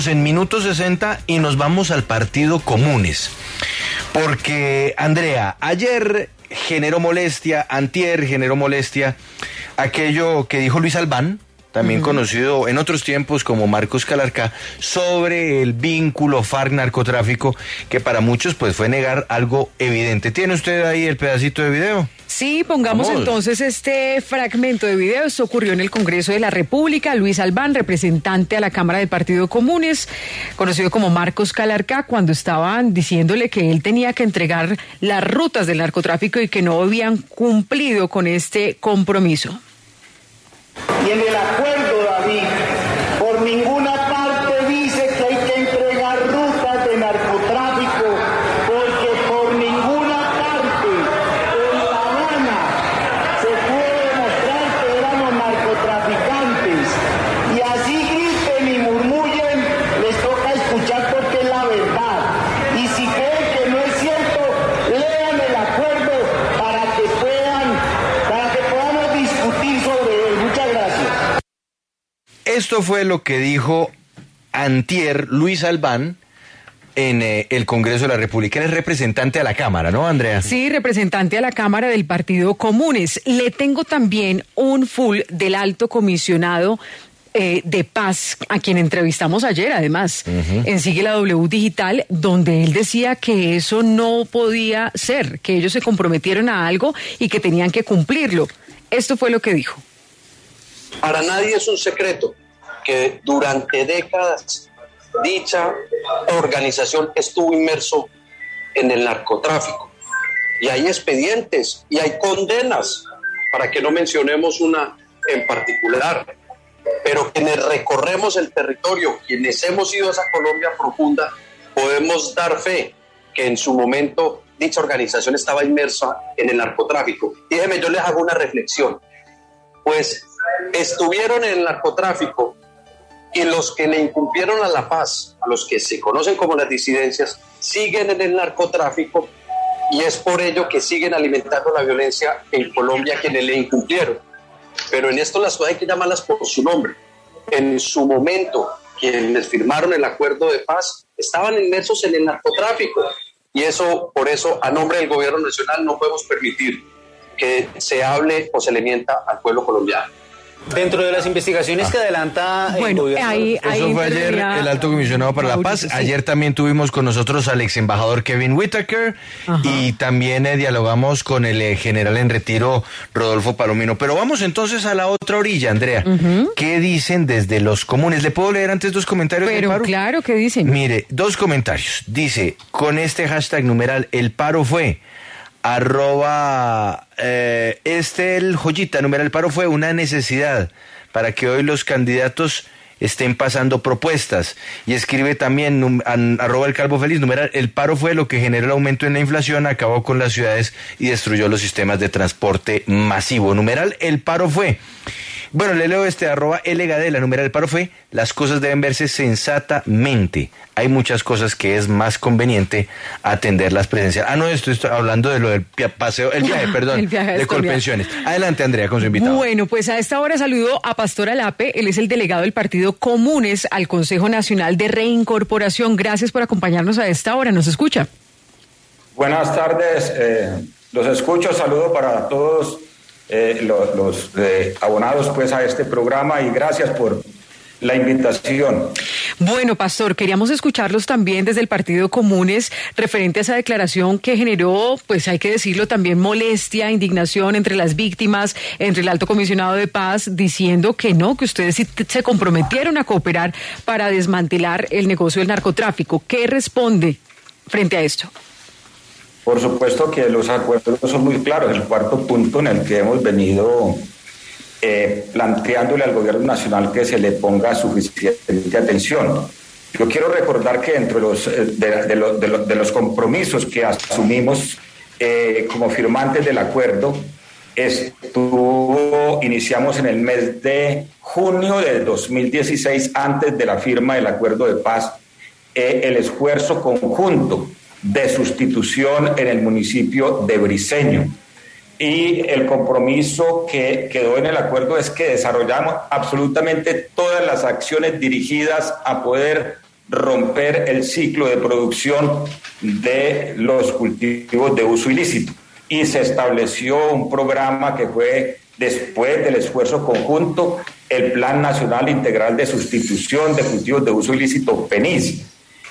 En minuto 60 y nos vamos al partido Comunes. Porque, Andrea, ayer generó molestia, antier generó molestia, aquello que dijo Luis Albán, también conocido en otros tiempos como Marcos Calarcá, sobre el vínculo FARC-narcotráfico, que para muchos pues fue negar algo evidente. ¿Tiene usted ahí el pedacito de video? Sí, pongamos entonces este fragmento de video. Esto ocurrió en el Congreso de la República. Luis Albán, representante a la Cámara del Partido Comunes, conocido como Marcos Calarcá, cuando estaban diciéndole que él tenía que entregar las rutas del narcotráfico y que no habían cumplido con este compromiso. Y en el acuerdo, David, por ninguna parte dice que hay que entregar rutas de narcotráfico, porque por ninguna parte en La Habana se puede demostrar que éramos narcotraficantes. Y así griten y murmullen, les toca escuchar porque es la verdad. Y si creen que no es cierto, lean el acuerdo para que podamos discutir sobre él. Muchas gracias. Esto fue lo que dijo antier Luis Albán en el Congreso de la República. Él es representante a la Cámara, ¿no, Andrea? Sí, representante a la Cámara del Partido Comunes. Le tengo también un full del alto comisionado de paz, a quien entrevistamos ayer, además, en Sigue la W Digital, donde él decía que eso no podía ser, que ellos se comprometieron a algo y que tenían que cumplirlo. Esto fue lo que dijo. Para nadie es un secreto que durante décadas dicha organización estuvo inmerso en el narcotráfico. Y hay expedientes y hay condenas, para que no mencionemos una en particular. Pero quienes recorremos el territorio, quienes hemos ido a esa Colombia profunda, podemos dar fe que en su momento dicha organización estaba inmersa en el narcotráfico. Y déjenme, yo les hago una reflexión. Pues estuvieron en el narcotráfico y los que le incumplieron a la paz, a los que se conocen como las disidencias, siguen en el narcotráfico y es por ello que siguen alimentando la violencia en Colombia quienes le incumplieron. Pero en esto las cosas hay que llamarlas por su nombre. En su momento, quienes firmaron el acuerdo de paz estaban inmersos en el narcotráfico y por eso, a nombre del gobierno nacional, no podemos permitir que se hable o se le mienta al pueblo colombiano. Dentro de las investigaciones que adelanta el gobierno... Eso fue ayer el alto comisionado para la paz. Ayer también tuvimos con nosotros al ex embajador Kevin Whitaker y también dialogamos con el general en retiro Rodolfo Palomino. Pero vamos entonces a la otra orilla, Andrea. ¿Qué dicen desde los comunes? ¿Le puedo leer antes dos comentarios del paro? Claro, ¿qué dicen? Mire, dos comentarios. Dice, con este hashtag numeral, el paro fue... el joyita, numeral, el paro fue una necesidad para que hoy los candidatos estén pasando propuestas. Y escribe también arroba el calvo feliz, numeral, el paro fue lo que generó el aumento en la inflación, acabó con las ciudades y destruyó los sistemas de transporte masivo. Numeral, el paro fue... Bueno, le leo arroba Gadela, numeral, el paro fue, las cosas deben verse sensatamente. Hay muchas cosas que es más conveniente atenderlas presencial. No, estoy hablando de lo del el viaje de Colpensiones. Adelante, Andrea, con su invitado. Bueno, pues a esta hora saludo a Pastor Alape, él es el delegado del Partido Comunes al Consejo Nacional de Reincorporación. Gracias por acompañarnos a esta hora, ¿nos escucha? Buenas tardes, los escucho, saludo para todos los abonados pues a este programa y gracias por la invitación. Bueno, Pastor, queríamos escucharlos también desde el Partido Comunes referente a esa declaración que generó, pues hay que decirlo también, molestia, indignación entre las víctimas, entre el Alto Comisionado de Paz, diciendo que no, que ustedes sí se comprometieron a cooperar para desmantelar el negocio del narcotráfico. ¿Qué responde frente a esto? Por supuesto que los acuerdos son muy claros. El cuarto punto en el que hemos venido planteándole al gobierno nacional que se le ponga suficiente atención. Yo quiero recordar que dentro de los compromisos que asumimos como firmantes del acuerdo, iniciamos en el mes de junio del 2016, antes de la firma del acuerdo de paz, el esfuerzo conjunto de sustitución en el municipio de Briceño. Y el compromiso que quedó en el acuerdo es que desarrollamos absolutamente todas las acciones dirigidas a poder romper el ciclo de producción de los cultivos de uso ilícito. Y se estableció un programa que fue, después del esfuerzo conjunto, el Plan Nacional Integral de Sustitución de Cultivos de Uso Ilícito, PENIS.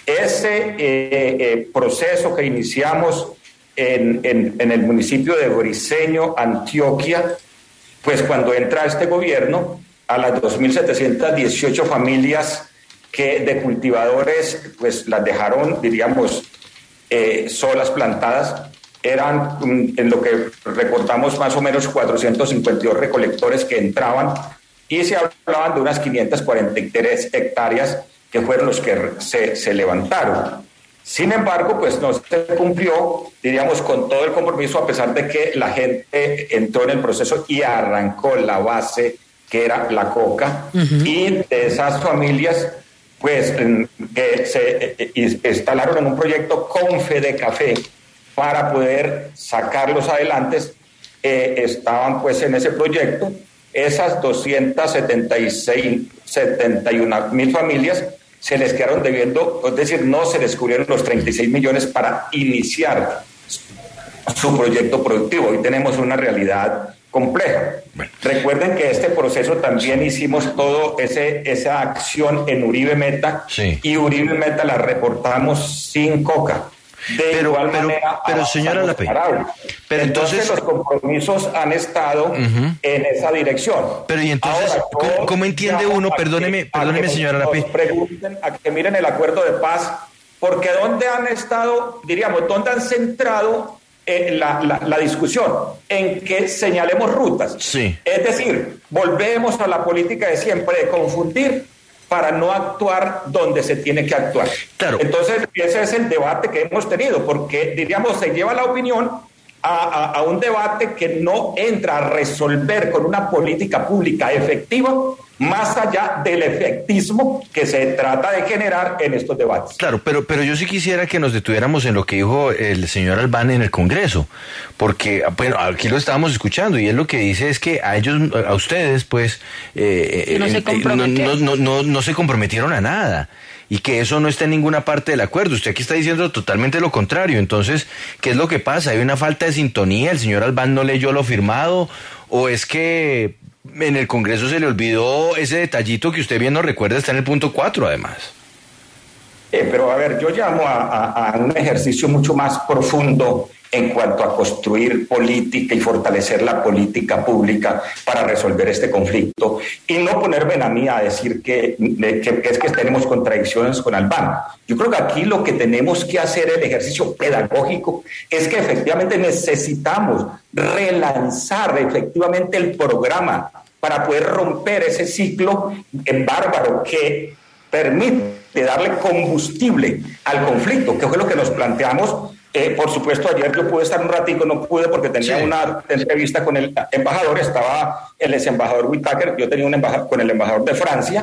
Ese proceso que iniciamos en el municipio de Briceño, Antioquia, pues cuando entra este gobierno, a las 2.718 familias que de cultivadores, pues las dejaron, diríamos, solas, plantadas. Eran, en lo que recordamos, más o menos 452 recolectores que entraban, y se hablaban de unas 543 hectáreas que fueron los que se levantaron. Sin embargo, pues no se cumplió, diríamos, con todo el compromiso, a pesar de que la gente entró en el proceso y arrancó la base, que era la coca, y de esas familias, pues se instalaron en un proyecto con Fedecafé para poder sacarlos adelante. Estaban pues en ese proyecto esas 271.000 familias. Se les quedaron debiendo, es decir, no se les cubrieron los 36 millones para iniciar su proyecto productivo. Hoy tenemos una realidad compleja. Bueno. Recuerden que este proceso también hicimos todo esa acción en Uribe Meta, sí. Y Uribe Meta la reportamos sin coca. Pero señora Lape, pero entonces los compromisos han estado en esa dirección. Pero y entonces, ahora, ¿cómo entiende uno? Perdóneme, señora Lape. Pregunten, a que miren el acuerdo de paz, porque ¿dónde han estado, diríamos, dónde han centrado la discusión? En que señalemos rutas. Sí. Es decir, volvemos a la política de siempre, de confundir para no actuar donde se tiene que actuar. Claro. Entonces, ese es el debate que hemos tenido, porque, diríamos, se lleva la opinión a un debate que no entra a resolver con una política pública efectiva, más allá del efectismo que se trata de generar en estos debates. Claro, pero yo sí quisiera que nos detuviéramos en lo que dijo el señor Albán en el Congreso, porque, bueno, aquí lo estábamos escuchando, y él lo que dice es que a ustedes, pues, no se comprometieron a nada, y que eso no está en ninguna parte del acuerdo. Usted aquí está diciendo totalmente lo contrario. Entonces, ¿qué es lo que pasa? ¿Hay una falta de sintonía? ¿El señor Albán no leyó lo firmado? ¿O es que en el Congreso se le olvidó ese detallito que usted bien nos recuerda, está en el punto 4 además? Pero a ver, yo llamo a un ejercicio mucho más profundo en cuanto a construir política y fortalecer la política pública para resolver este conflicto, y no ponerme a mí a decir que es que tenemos contradicciones con Albán. Yo creo que aquí lo que tenemos que hacer, el ejercicio pedagógico, es que efectivamente necesitamos relanzar efectivamente el programa para poder romper ese ciclo bárbaro que permite darle combustible al conflicto, que fue lo que nos planteamos. Por supuesto, ayer yo pude estar un ratico, no pude porque tenía una entrevista con el embajador, estaba el ex embajador Whitaker, yo tenía con el embajador de Francia.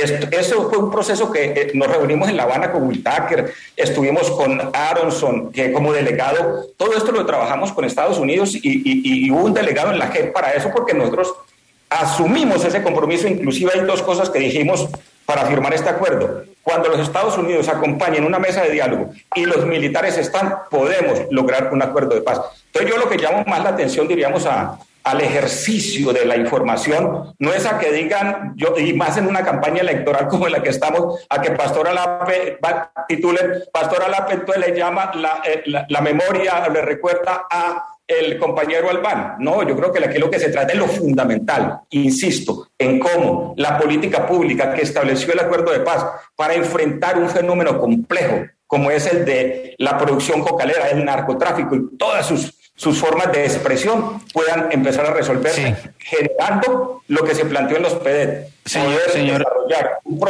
Eso fue un proceso que nos reunimos en La Habana con Whitaker, estuvimos con Aronson, que como delegado, todo esto lo trabajamos con Estados Unidos, y hubo un delegado en la JEP para eso, porque nosotros asumimos ese compromiso. Inclusive hay dos cosas que dijimos para firmar este acuerdo. Cuando los Estados Unidos acompañen una mesa de diálogo y los militares están, podemos lograr un acuerdo de paz. Entonces yo lo que llamo más la atención, diríamos, al ejercicio de la información, no es a que digan, y más en una campaña electoral como en la que estamos, a que Pastor Alape titulen, Pastor Alape entonces le llama la memoria, le recuerda a el compañero Albán. No, yo creo que aquí lo que se trata es lo fundamental, insisto, en cómo la política pública que estableció el acuerdo de paz para enfrentar un fenómeno complejo como es el de la producción cocalera, el narcotráfico y todas sus formas de expresión puedan empezar a resolverse, generando lo que se planteó en los PEDET. Poder desarrollar un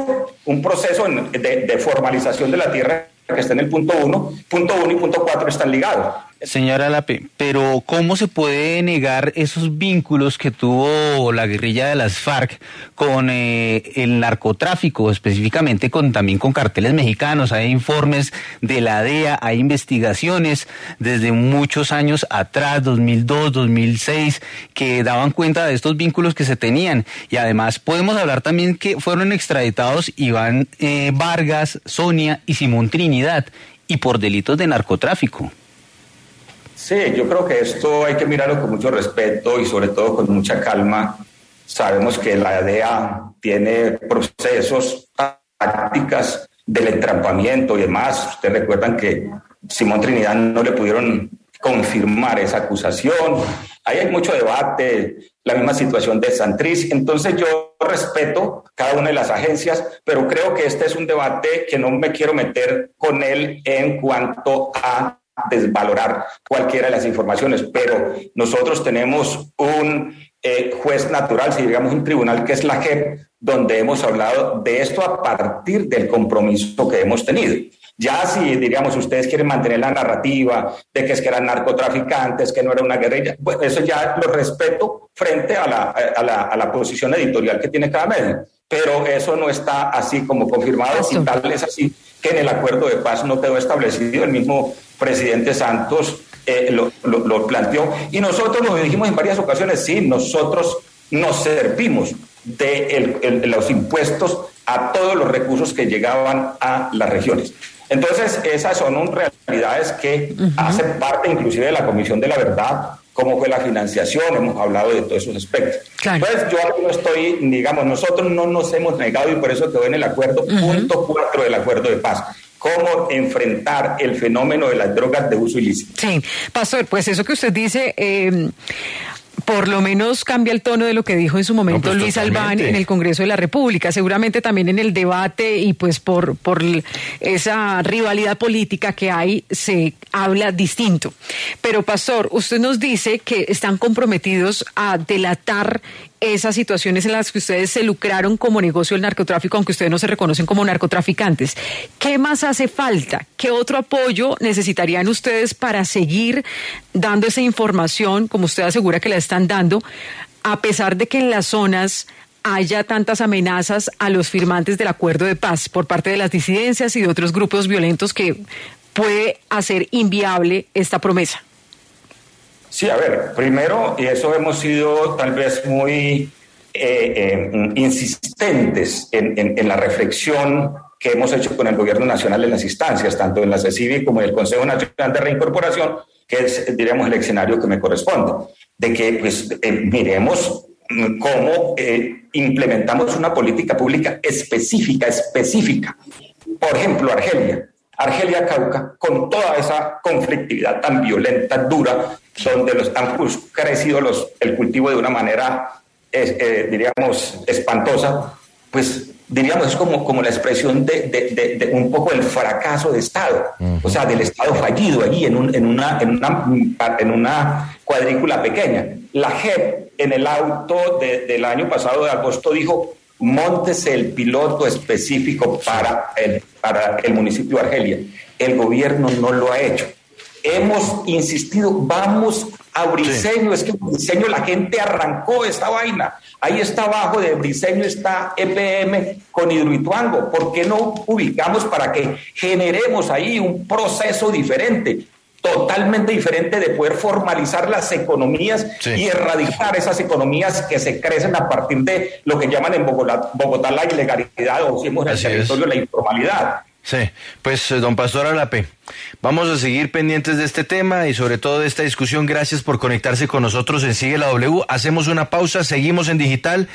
proceso de formalización de la tierra que está en el punto 1 y punto 4 están ligados. Señora Lape, pero ¿cómo se puede negar esos vínculos que tuvo la guerrilla de las FARC con el narcotráfico, específicamente también con carteles mexicanos? Hay informes de la DEA, hay investigaciones desde muchos años atrás, 2002, 2006, que daban cuenta de estos vínculos que se tenían. Y además podemos hablar también que fueron extraditados Iván Vargas, Sonia y Simón Trinidad, y por delitos de narcotráfico. Sí, yo creo que esto hay que mirarlo con mucho respeto y sobre todo con mucha calma. Sabemos que la DEA tiene procesos, tácticas del entrampamiento y demás. Ustedes recuerdan que Simón Trinidad no le pudieron confirmar esa acusación. Ahí hay mucho debate, la misma situación de Santrich. Entonces yo respeto cada una de las agencias, pero creo que este es un debate que no me quiero meter con él en cuanto a desvalorar cualquiera de las informaciones, pero nosotros tenemos un juez natural, si digamos un tribunal que es la JEP, donde hemos hablado de esto a partir del compromiso que hemos tenido. Ya si, diríamos, ustedes quieren mantener la narrativa de que es que eran narcotraficantes, que no era una guerrilla, bueno, eso ya lo respeto frente a la posición editorial que tiene cada medio, pero eso no está así como confirmado y tal es así que en el acuerdo de paz no quedó establecido. El mismo presidente Santos lo planteó y nosotros lo dijimos en varias ocasiones, sí, nosotros nos servimos de los impuestos a todos los recursos que llegaban a las regiones. Entonces, esas son realidades que hacen parte inclusive de la Comisión de la Verdad, cómo fue la financiación, hemos hablado de todos esos aspectos. Claro. Entonces, yo no estoy, digamos, nosotros no nos hemos negado y por eso quedó en el acuerdo, punto 4 del acuerdo de paz. Cómo enfrentar el fenómeno de las drogas de uso ilícito. Sí, Pastor, pues eso que usted dice, por lo menos cambia el tono de lo que dijo en su momento Luis Albán en el Congreso de la República, seguramente también en el debate y pues por esa rivalidad política que hay se habla distinto. Pero Pastor, usted nos dice que están comprometidos a delatar esas situaciones en las que ustedes se lucraron como negocio del narcotráfico, aunque ustedes no se reconocen como narcotraficantes. ¿Qué más hace falta? ¿Qué otro apoyo necesitarían ustedes para seguir dando esa información, como usted asegura que la están dando, a pesar de que en las zonas haya tantas amenazas a los firmantes del acuerdo de paz por parte de las disidencias y de otros grupos violentos que puede hacer inviable esta promesa? Sí, a ver, primero, y eso hemos sido tal vez muy insistentes en la reflexión que hemos hecho con el gobierno nacional en las instancias, tanto en la CECIBI como en el Consejo Nacional de Reincorporación, que es, diríamos, el escenario que me corresponde, de que pues, miremos cómo implementamos una política pública específica. Por ejemplo, Argelia Cauca, con toda esa conflictividad tan violenta, dura, donde han crecido el cultivo de una manera, diríamos, espantosa, pues diríamos es como la expresión de un poco el fracaso de Estado, o sea, del Estado fallido allí en una cuadrícula pequeña. La JEP en el auto del año pasado de agosto dijo: móntese el piloto específico para el municipio de Argelia. El gobierno no lo ha hecho. Hemos insistido, vamos a Briceño, es que en Briceño la gente arrancó esta vaina. Ahí está abajo de Briceño está EPM con Hidroituango. ¿Por qué no ubicamos para que generemos ahí un proceso diferente? Totalmente diferente de poder formalizar las economías y erradicar esas economías que se crecen a partir de lo que llaman en Bogotá la ilegalidad o si en el territorio la informalidad. Sí, pues don Pastor Alape, vamos a seguir pendientes de este tema y sobre todo de esta discusión. Gracias por conectarse con nosotros en Sigue la W. Hacemos una pausa, seguimos en digital